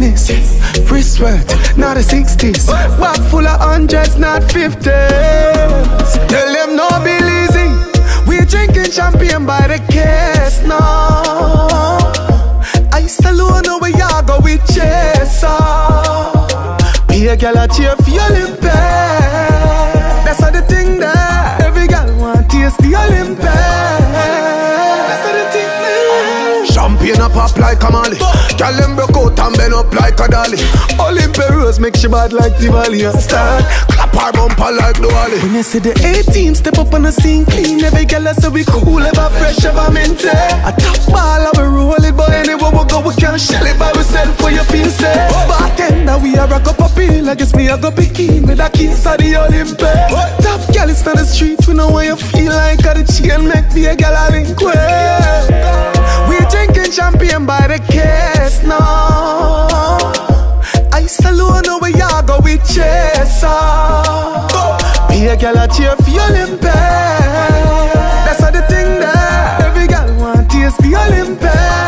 business. Wristwork, not the 60s. Bag full of hundreds, not 50s. Tell them no be easy. We drinking champagne by the case now. Ice alone, no way I go with chaser. Be a girl a cheer for your Olympic. That's how the thing there. Every girl want taste the Olympic. That's how the thing there. Champagne a pop like a Mali. Girl them broke out and bend up like a dolly. Olympic Rose make she bad like the valley. And start clap her bumper like the Wally. When you see the A-team step up on the scene clean. Every girl I say we cool, ever fresh, ever minty. A top ball, I will roll it. But anywhere we go, we can't shell it by ourselves for your feel safe. Bartender, we a rock up a pill. I guess me a go picking with a kiss of the Olympic. Top girl, it's on the street. We know what you feel like. Got the chain, make me a girl a link with. We drinking champagne by the case now. Ice alone, no way I go with chaser. Be a girl a cheer for your Olympic. That's how the thing there. Every girl want taste the Olympic.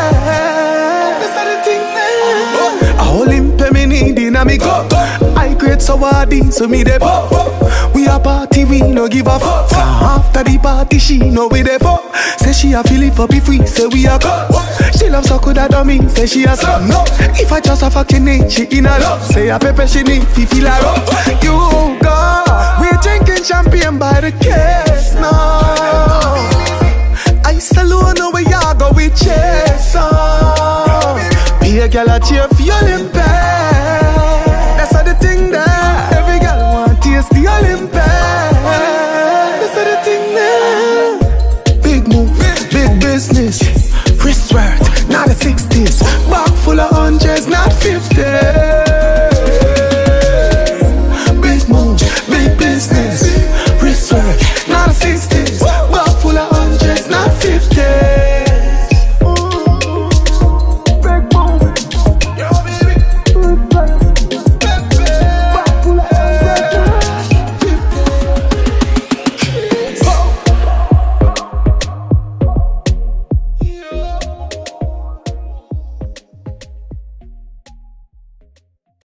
That's how the thing there. A Olympic me need in a me cup. I create so hard so me dey pop. We a party, we no give a fuck. After the party, she know we dey fuck. Say she a feel it for be free, say we a cut. She love so good that don't mean say she a son. No, if I just a fucking need, she in a love. Say a pepper she need, fi feel her up. You go, we drinking champagne by the case now. Ice alone, no way I go with chaser. Be a girl a cheer for your Olympic. That's how the thing there. Every girl want taste the Olympic. That's how the thing there. Big move, big business. Wristwork, not the 60s. Bag full of hundreds, not 50. Big moves, big business. Wristwork, not the 60s. Bag full of hundreds, not 50.